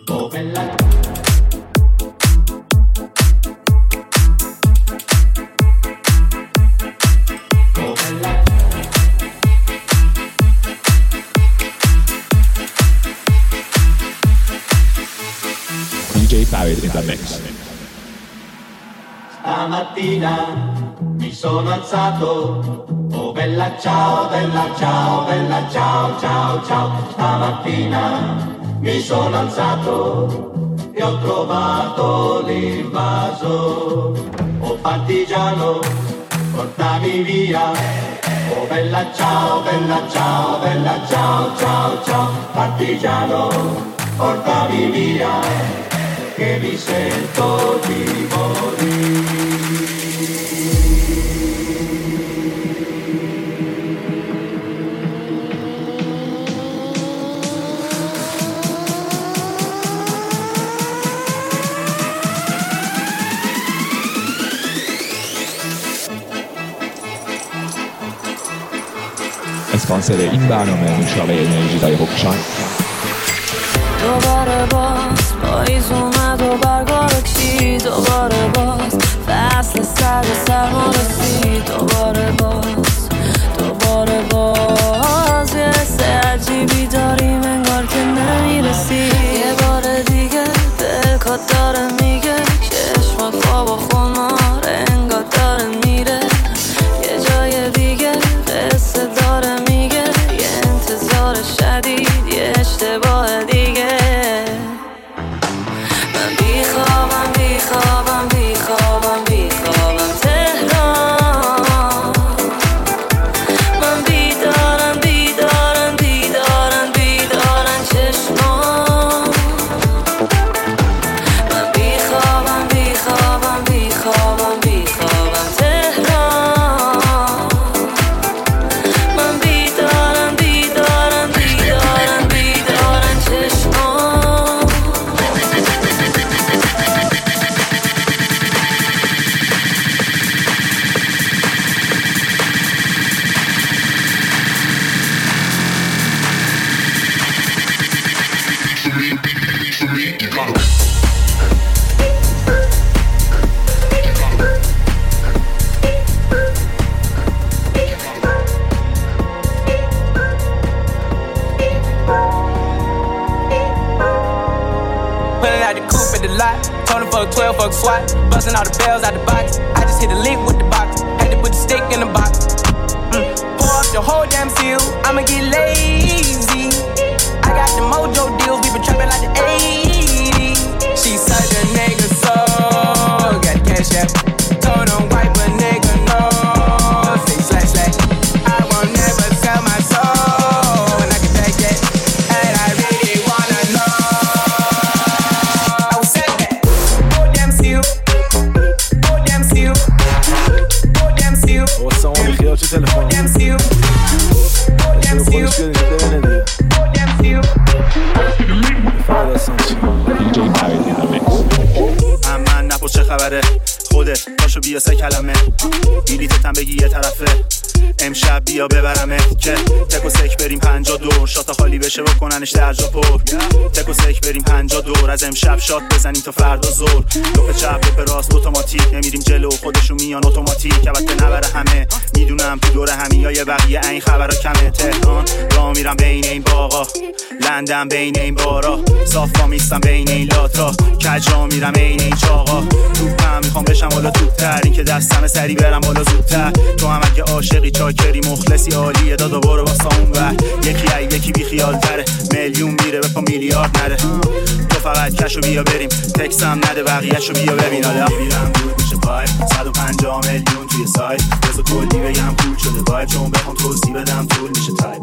Oh bella DJ Farid in the mix. Stamattina mi sono alzato, oh bella ciao, bella ciao, bella ciao, ciao, ciao. Stamattina mi sono alzato e ho trovato l'invaso. Oh partigiano, portami via, oh bella ciao, bella ciao, bella ciao, ciao, ciao. Partigiano, portami via, che mi sento di morire. اسپانسر این برنامه نوشابه انرژی دای هوکشان. دوباره باز پاییز اومد و برگا رو کشید، دوباره باز فصل سرما رسید، دوباره باز یه حس عجیبی داریم انگار که نمیرسی. یه بار دیگه دلکات داره میگه چشمات خواب و خماره انگار داره میره یه جای دیگه، قصه داره میگه یه انتظار شدید، یه اشتباه دیگه. من بیخوابم تهران، من بیدارن چشمان. من بیخوابم تهران، من بیدارن چشمان. Pulling out the coupe at the lot, told him fuck 12, fuck SWAT, busting all the bells out the box. I just hit a lick with the box, had to put the stick in the box. Pour up the whole damn seal, I'ma get lazy. I got the mojo deals, we been trapping like the 80s. She such a nigga soul, got cash out. Told him wipe a nigga no, say slash slash. I won't never sell my soul, and I can take that, and I really wanna know. I was set that, oh damn seal, oh damn seal, oh damn seal, oh damn seal, oh damn seal, oh damn seal. DJ Farid in the mix. من نپرس چه خبره، خودت پاشو بیا سه کلمه، بیلیتتم بگی یه طرفه، امشب بیا ببرمت که تک و سک بریم 50 دور، شاتا خالی بشه بکننش درجا پر. تک و سک بریم 50 دور، از امشب شات بزنیم تا فردا زور. لپ چپ لپ راست اتوماتیک، نمیریم جلو خودشون میان اتوماتیک. البته نبره همه، میدونم تو دور همیای بقیه این خبرا کمه. تهران راه میرم بین این باغا، لندن بین این بارا، صافا میستم بین این لاتا، کجا میرم عین این چاقا. توپم میخوام بشم بالا توپتر، این که دستم سری برم بالا زودتر. تو هم اگه عاشقی چاکری مخلصی عالیه، دادا برو واسه اون ور. یکی بی خیال تره، میلیون میره به پا میلیارد نره. تو فقط کشو بیا بریم، تکسم نده بقیه‌شو بیا ببین. حالا میرم دور میشه پای 150 میلیون توی سایت، بذار کلی بگم پول شده باید، چون بخوام توضیح بدم طول میشه تایپ.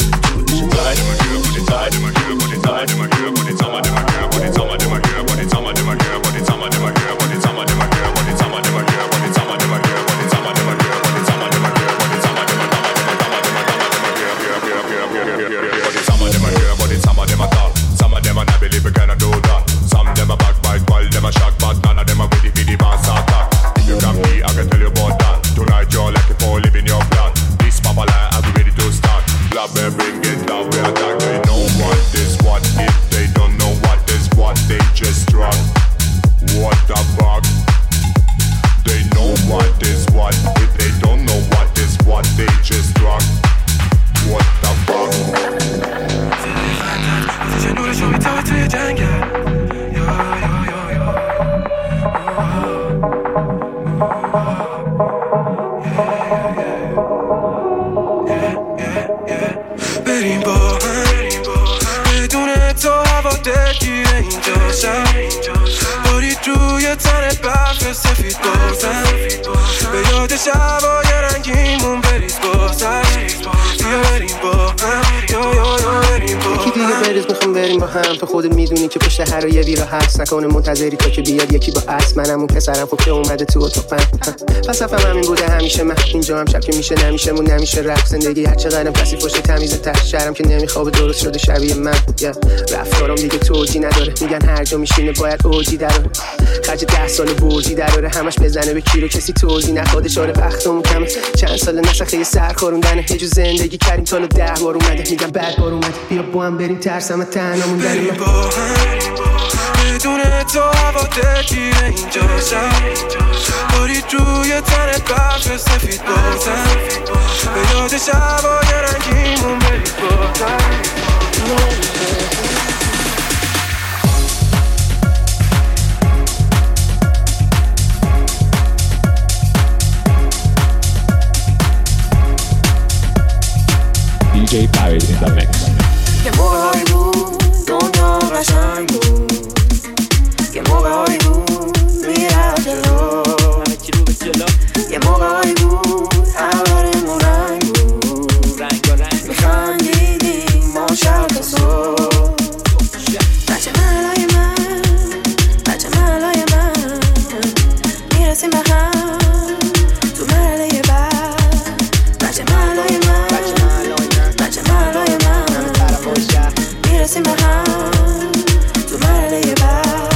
Bring it down, we attack. اینجاشم بارید روی تنت برف سفید بازم به یاد شبای رنگیمون بریز بازم بیا بریم با هم یا بریم با هم. یکی دیگه بریز میخوام بریم با هم. تو خودت میدونی که پشت هر یه ویرا حبس نکنه منتظری تا که بیاد یکی با عکس. منم اون پسرم خب که اومده تو اتاقم. فلسفه‌م همین بوده همیشه. من اینجا هم شب که میشه نمیشه مون نمیشه رفت. زندگی هر چقدرم کسی پشت تمیز ته شهرم که نمیخوابه درست شده شبیه من. رفتارم دیگه توجی نداره. میگن هر جا میشینه باید اوجی دراره. خرج 10 سال برجی دراره. همش بزنه به کیلو کسی توضیح نخواد. اشاره وقتمون کمه. چند سال نسخه سر خوروندنه. یه جو زندگی کردیم تا 10 بار اومده. میگم بعد بار اومده. بیا با هم بریم ترسم تنها موندن من. بدون تو هوا دلگیره اینجاشم بارید روی تنت برف سفید بازم به یاد شبای رنگیمون برید بازم. DJ Farid in the mix. یه موقع‌هایی بود دنیا قشنگ بود. یه موقع‌هایی بود میرفت جلو. یه موقع‌هایی بود اولمون رنگ بود. میخندیدیم ما شب تا صبح. بچه ملای من بچه ملای من میرسیم به هم تو مرحله بعد. بچه ملای من بچه ملای من میرسیم به هم تو مرحله بعد.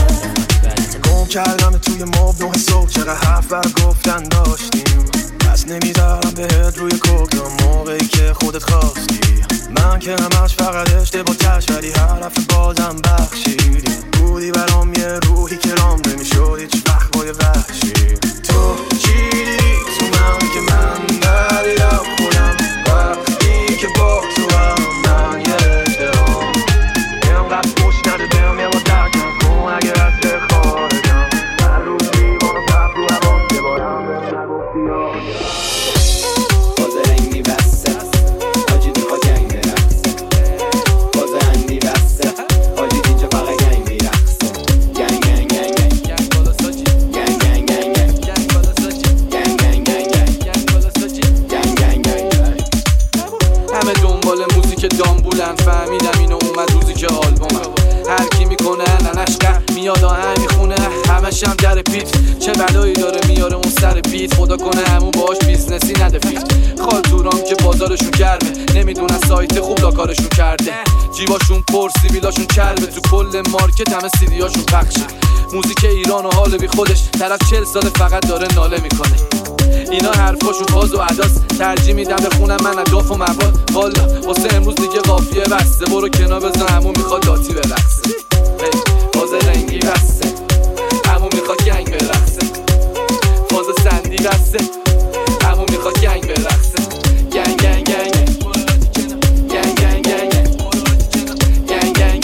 گم کردم توی ماب 9 صبح. چقدر حرف بر گفتن داشتیم. پس نمیذارم بهت روی کوک تا موقعی که خودت خواستی. من که همش فقط اشتباه تش ولی حرف بازم بخشیدی. بودی برام یه روحی که رام نمیشد هیچ وقت با یه وحشی. تو چیدی تو من که من ندیدم خودم وقتی که با تو هم من یه اشترام. اینقدر خوش نده بهم یه با درکم کن اگه رفته خارجم. هر روز دیوان و پف رو هوا یه بارم بهم نگفتی آقا. باز رنگی بسته حاجی میخواد گنگ برقصه. باز رنگی بسته حاجی اینجا فقط گنگ میرقصه. گنگ گنگ گنگ گنگ گنگ بالا ساچی. گنگ گنگ گنگ گنگ گنگ بالا ساچی. گنگ گنگ گنگ گنگ گنگ بالا ساچی. گنگ گنگ گنگ گنگ. همه دنبال موزیک دامبولن. فهمیدم اینو اومد روزی که آلبومم. هر کی میکنه ننشقه میاد آهنگ میخونه همش هم در پیت. چه بلایی داره میاره اون سر بیت. خدا کنه همون باش بیزنسی نده فیت. خالتورام که بازارشون گرمه نمیدونن سایت خوب لاکارشون کرده. جیباشون پر سیبیلاشون کربه. تو کل مارکت همه سیدیاشون پخشه. موزیک ایران و حال بی خودش. طرف 40 سال فقط داره ناله میکنه. اینا حرفاشون فاز و عداس. ترجیح میدم بخونم من اگاف و مواد. والا واسه امروز دیگه قافیه بسته. برو کنار بزن همون میخواد داتی برقصه. فاز رنگی بسته همون میخواد گنگ برقصه. فاز سندی بسته همون میخواد گنگ برقصه. گنگ گنگ گنگ گنگ گنگ گنگ گنگ گنگ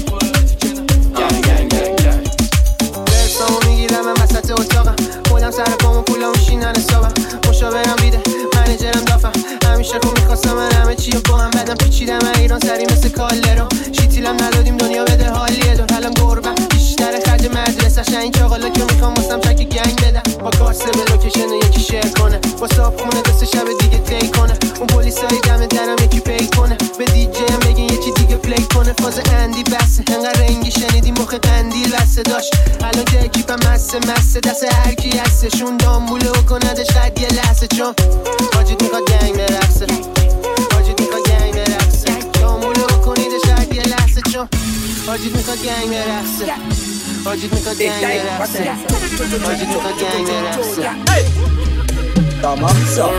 گنگ گنگ گنگ. برسامو میگیرم من وسط اتاقم. خودم سر پامو پولامو شینن حسابم. مشاورم بیده منیجرم دافم. همیشه خب میخواستم من همه چی رو با هم بدم. پیچیدم ایران سری مثل کالرو. شیتیلم ندادیم دنیا بده حالیه دور. حالم گربم بیشتر خرج مدرسه. این چاقالا که میخوام واسم چک گنگ بدم. با کارسه به لوکیشن یکی شیر کنه. با صاحب خونه دست شب دیگه تی کنه. اون پلیسای دم درم یکی پی کنه. به دیجی هم بگین یه چی دیگه پلی کنه. فاز اندی بسه انقدر رنگی شنیدی مخ قندیل بسه داشت. الان که اکیپم مسه دست هر کی هستشون دامبولو کندش قد یه لحظه. چون حاجیت میخواد گنگ برقصه. حاجیت میخواد گنگ برقصه. دامبولو کنیدش قد یه لحظه. چون حاجیت میخواد گنگ برقصه. حاجیت میخواد گنگ برقصه. حاجیت میخواد گنگ برقصه. تمام سا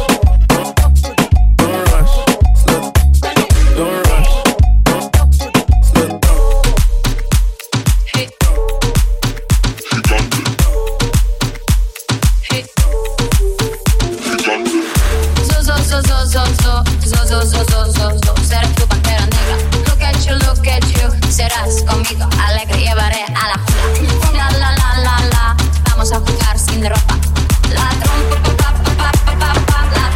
Serás tu pantera negra. Look at you, serás conmigo. Alegre llevaré a la jungla. La la la la la, vamos a jugar sin ropa. La trompa pa pa pa pa pa pa. La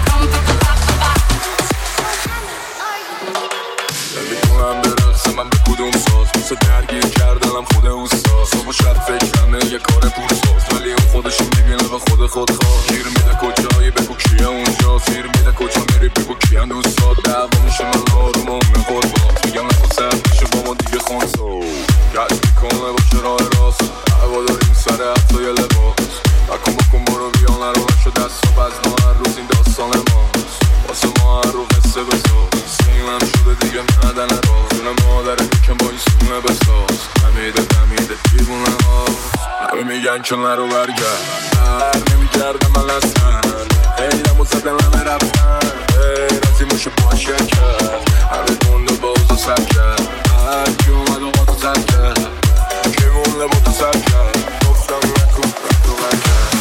کدوم ساز مثل درگیر کردنم خود اوستا صبح و شب فکرمه یه کار پورساز ولی اون خودشو میبینه و خود خواه گیر میده کجایی بگو کیه اونجا سیر میده کجا میری بگو کیه دوستات دعوا میشه من آروم و قربان میگم نکن سر میشه با ما دیگه خونسا گشت میکنه با چراه راست هوا داریم سر حتی یه لباس نکن بکن برو بیا نرو نشو دست و بزن هر روز این داستان ماست واسه ما هر رو قصه بساز سیمم شده دیگه معدن راز دونه مادره یکم با این سونه بساز نمیده دیوونه هاست همه میگن که نرو برگرد هر نمیگردم من اصلا خیلم و زدن همه رفتن رازی موشه باشه کرد همه گنده بازو سر کرد هر کی اومد و با تو سر کرد کی مونده با تو سر کرد گفتم نکن رفت و برگرد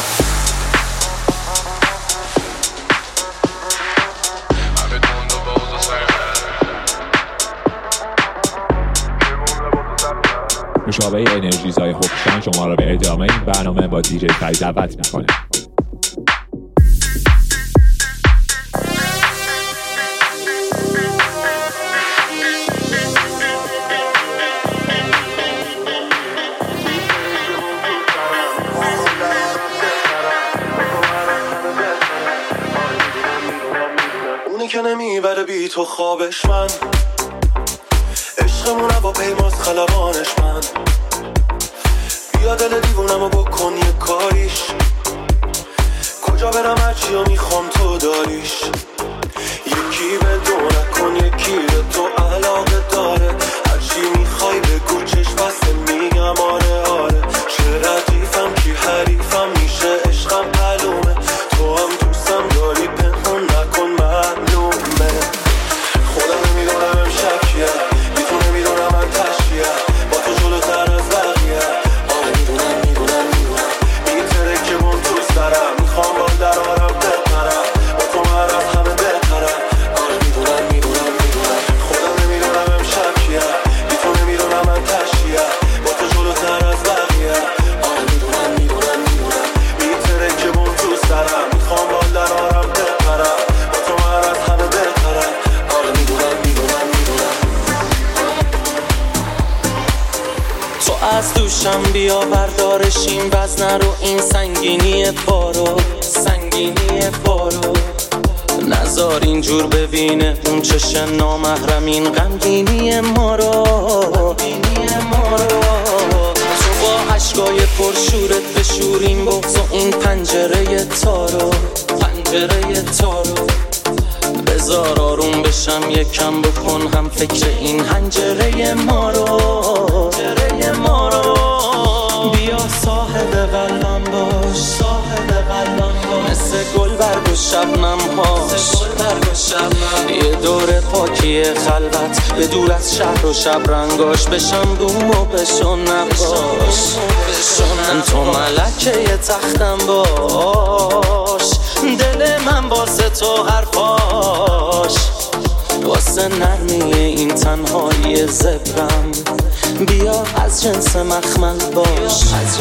همه گنده بازو سر کرد کی مونده با تو سر کرد. مشابه انرژیزهای هوکشان شما را به ادامه این برنامه با دیجی فرید دعوت میکنه. که نمیبره بی تو خوابش من عشقمونه با پیماز خلبانش من بیا دل دیوونمو بکن یه کاریش کجا برم هرچی و میخوام تو داریش یکی به دو نکن یکی به تو علاقه داره هرچی میخوای بگو چشم بسته میگم آره چه ردیفم کی حریفم میشه عشقم معلومه تو هم دوستم داری پنهون نکن معلومه خودم نمیدونم امشب کیه بی تو نمیدونم من تشکیه با تو جلوتر از بقیه آره میدونم این ترکه من دوست دارم میخوام با درارم بپرم با تو من از همه بهترم آره میدونم خودم نمیدونم امشب کیه بی تو نمیدونم من تشکیه با تو جلوتر از بقیه آره میدونم این ترکه من دوست دارم میخوام با درارم بپرم با تو من از همه بهترم آره میدونم تو از دوشم بیا بردارشیم وزن رو این سنگینی پارو نذار اینجور ببینه اون چش نامحرم این غمگینی ما رو تو با عشقای پرشورت بشوریم بغض و این پنجره تارو بذار آروم بشم یکم بکن هم فکر این حنجره ما رو بیا صاحب قلم باش مثل گل برگ و شبنم هاش یه دور پاکی خلوت به دور از شهر و شب رنگاش بشم بوم و بشون نقاش تو ملکه تختم باش دل من واسه تو حرفاش واسه نرمی این تنهایی زبرم بیا از جنس مخمل باش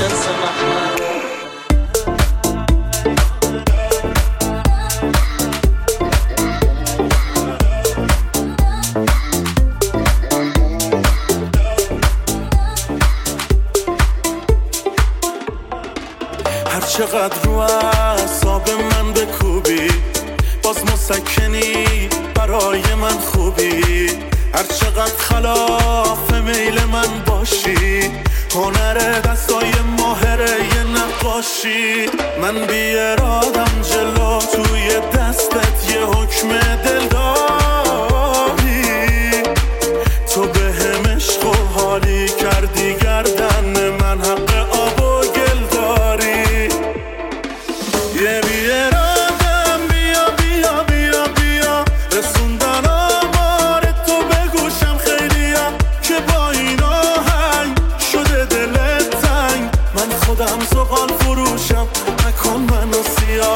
هر چقدر رو اعصاب من بکوبی باز مسکنی برای من خوبی هر چقدر خلاف میل من باشی هنر دستای ماهره یه نقاشی من بی ارادم جلو توی دستت یه حکم دل داری تو به هم عشق و حالی کردی گردن من حق آب و گل داری یه بی ارادم بیا رسوندن آمار تو بگوشم خیلیم که با این آهنگ شده دلت تنگ من خودم زغال فروشم نکن منو سیاه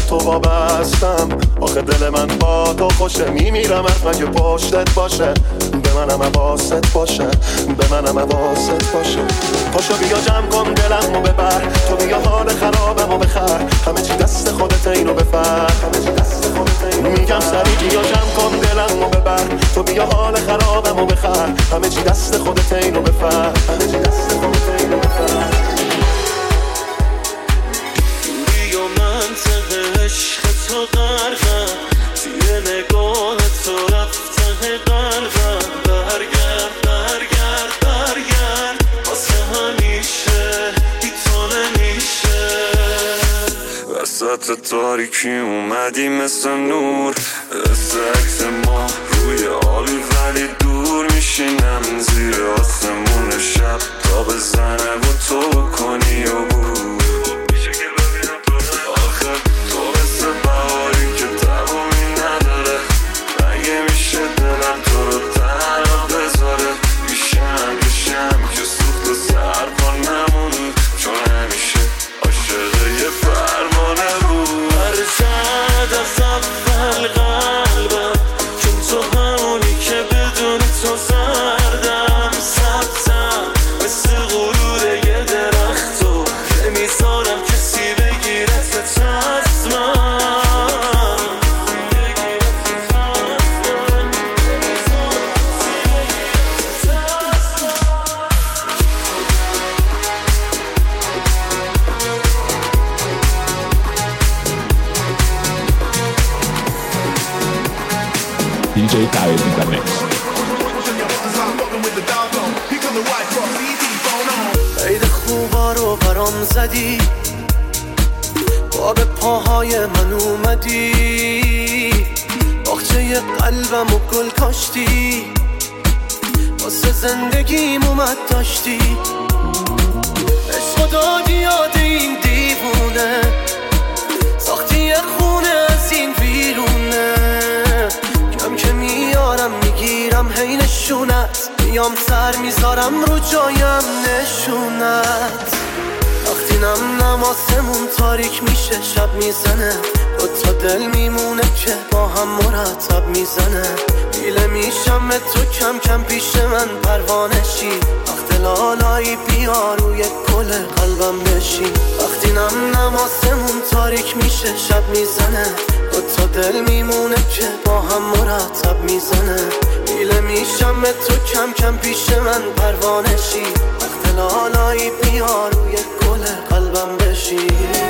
تو وابستم. آخه دل من با تو خوشه، میمیرم از مگه پشتت باشه. به منم حواست باشه، به منم حواست باشه. پاشو بیا جمع کن دلمو ببر، تو بیا حال خرابمو بخر. همه چی دست خودت اینو بفر، همه چی دست خودت اینو. میگم سریع بیا جمع کن دلمو ببر، تو بیا حال خرابمو بخر. همه چی دست خودت اینو بفر، همه چی دست خودت اینو بفر. بیا منطقه عشق تو غرقم، توی نگاه تو رفته قلبم. برگرد برگرد برگرد واسه همیشه، بی تو نمیشه. وسط تاریکی اومدی مثل نور، عکس ما روی آبی ولی دور میشینم زیر آسمون شب تا بزنه و تو کنی و بود. آخه تو مثل بهاری که تمامی نداره، مگه میشه دلم تو رو تنها بذاره. میشم که سوخت و سرپا نمونه، چون همیشه عاشق یه فرمانه بود. برزد از اول قلبم، چون تو همونی که بدون تو زردم. سبزم مثل غرور یه درخت و نمیذارم کسی بگیرت از من. DJ Khaled in the mix. عید خوبا رو برام زدی، با به پاهای من اومدی. باغچه قلبم و گل کاشتی، واسه زندگیم اومد داشتی. عشق دادی یاد این دیوونه، ساختی یه خونه از این بیرونه. کم که میارم میگیرم هی نشونت، میام سر میذارم رو جایم نشونت. وقتی نم آسمون تاریک میشه شب میزنه، دوتا دل میمونه که با هم مرتب میزنه. دیله میشم تو کم کم پیش من پروانه شی. وقت لالایی بیا روی گل قلبم بشی. وقتی نم آسمون تاریک میشه شب میزنه، دوتا دل میمونه که با هم مرتب میزنه. دیله میشم تو کم کم پیش من پروانه شی. وقت لالایی بیا روی گل قلبم بشی.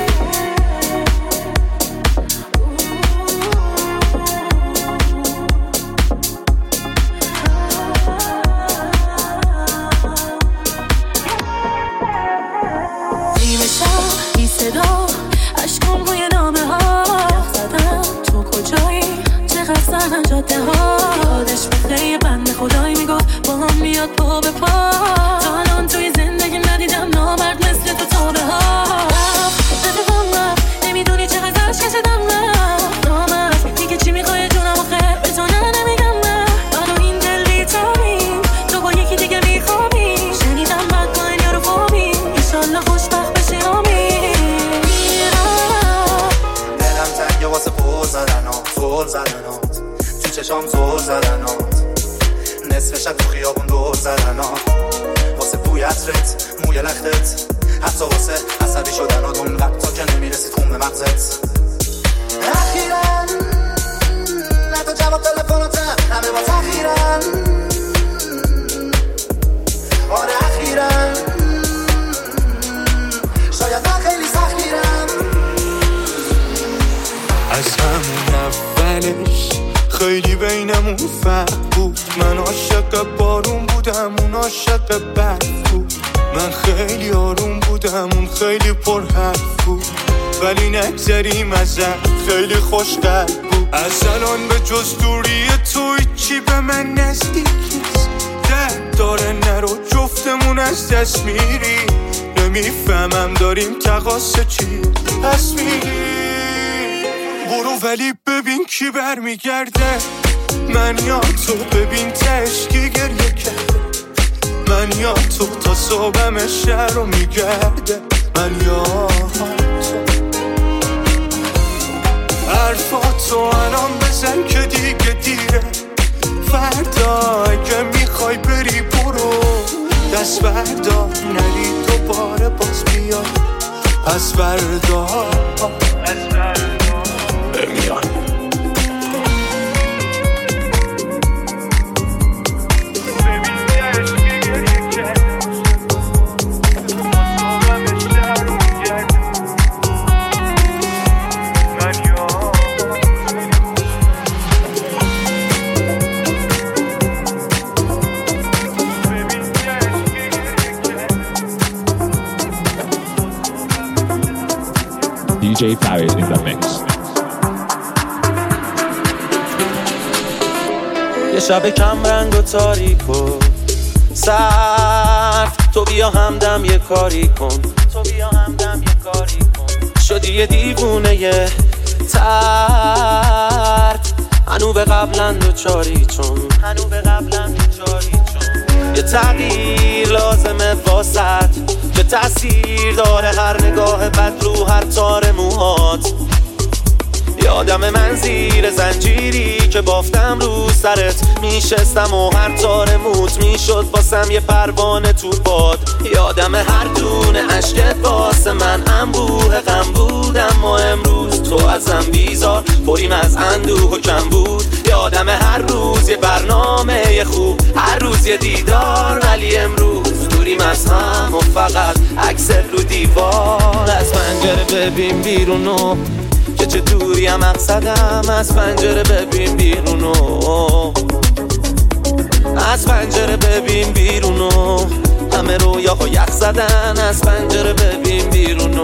نیمه شب بی صدا عشقم روی نامه ها زدم. تو کجایی چقدر سرم جاده ها. یادش بخیر بنده خدایی میگفت با هم میاد پا به پا. تا الان توی زندگی ندیدم نامرد مثل تو تابه ها. اتفاقا نمیدونی چقدر عشق کشیدم نامرد. دیگه چی میخوای جونم آخه به تو نمیگم نه. منو این دل بیتابیم، تو با یکی دیگه میخوابی. شنیدم بعد با این یارو خوابی، ایشالله خوشبخت بشی آمین. دلم تنگه واسه پول زدنات، تو چشام زور زدنات. نصف شب تو خیابون دور زدنات، واسه بوی عطرت موی لختت. حتی واسه عصبی شدنات اون وقتا که نمیرسید خون به مغزت. اخیراً حتی جواب تلفناتم همه با تخیراً. آره اخیراً شاید من خیلی سختگیرم. از همون اولش خیلی بینمون فرق بود. من عاشق بارون بودم، اون عاشق برف بود. من خیلی آروم بودم، اون خیلی پر حرف بود. ولی نگذریم ازت خیلی خوشقلب بود. از الان به جز دوری تو هیچی به من نزدیک نیست. درد داره نرو جفتمون از دست میری. نمیفهمم داریم تقاصه چی پس میری. برو ولی ببین کی برمیگرده. من یا تو ببین تشکی گریه کرده. من یا تو تا صبحم شهر رو میگرده. من یا تو. تو الان بزن که دیگه دیره، فردا اگه میخوای بری برو، دست بردار نری دوباره باز بیا، از فردا بمیان. DJ Farid in the mix. یه شب کم رنگ و تاریک و سرد، تو بیا همدم یه کاری کن، شدی یه دیوونه یه ترد، هنو به قبلند و چاری چون یه تغییر لازمه واسط که تأثیر داره هر نگاه بد رو هر تار موهات. یادم من زیر زنجیری که بافتم رو سرت میشستم و هر تار موت میشد واسم یه پروانه تو باد. یادم هر دونه عشقت واسه من انبوه غم بود، اما امروز تو ازم بیزار پریم از اندوه و کم بود. یادم هر روز یه برنامه خوب، هر روز یه دیدار، ولی امروز دوریم از هم و فقط عکس رو دیوار. از پنجره ببین بیرونو که چه دوری هم مقصدم، از پنجره ببین بیرونو، از پنجره ببین بیرونو، همه رویاها یخ زدن، از پنجره ببین بیرونو.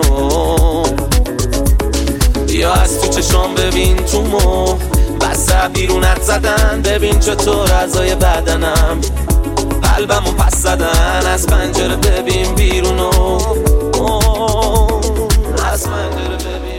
بیا از تو چشام ببین تو مو بسته بیرونت زدن، ببین چطور اعضای بدنم قلبمو پس زدن، از پنجره ببین بیرونو، از پنجره ببین.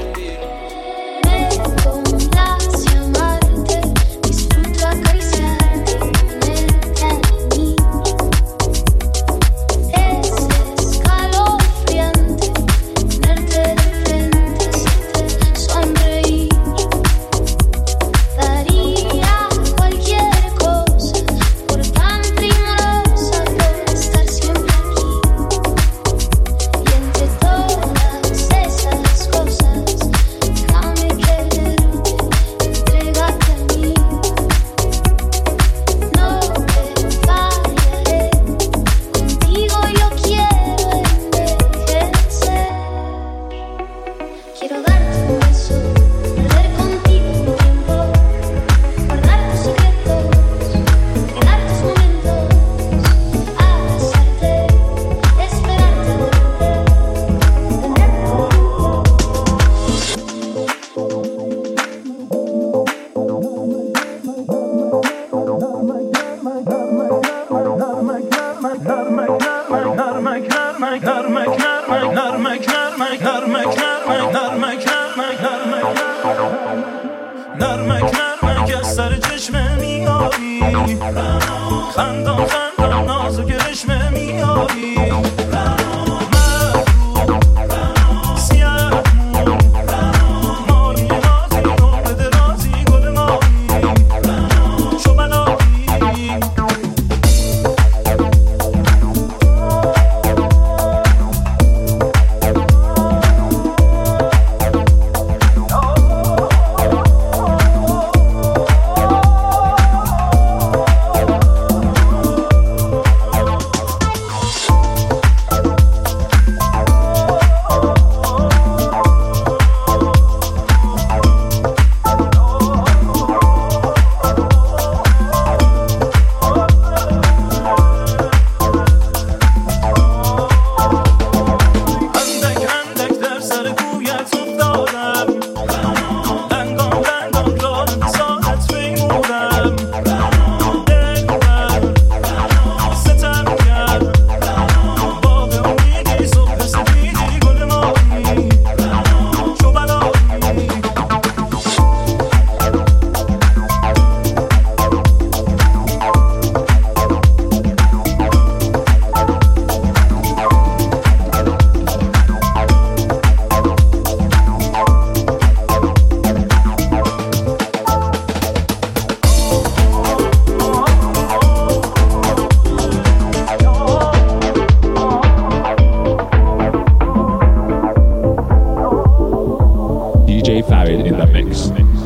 mix.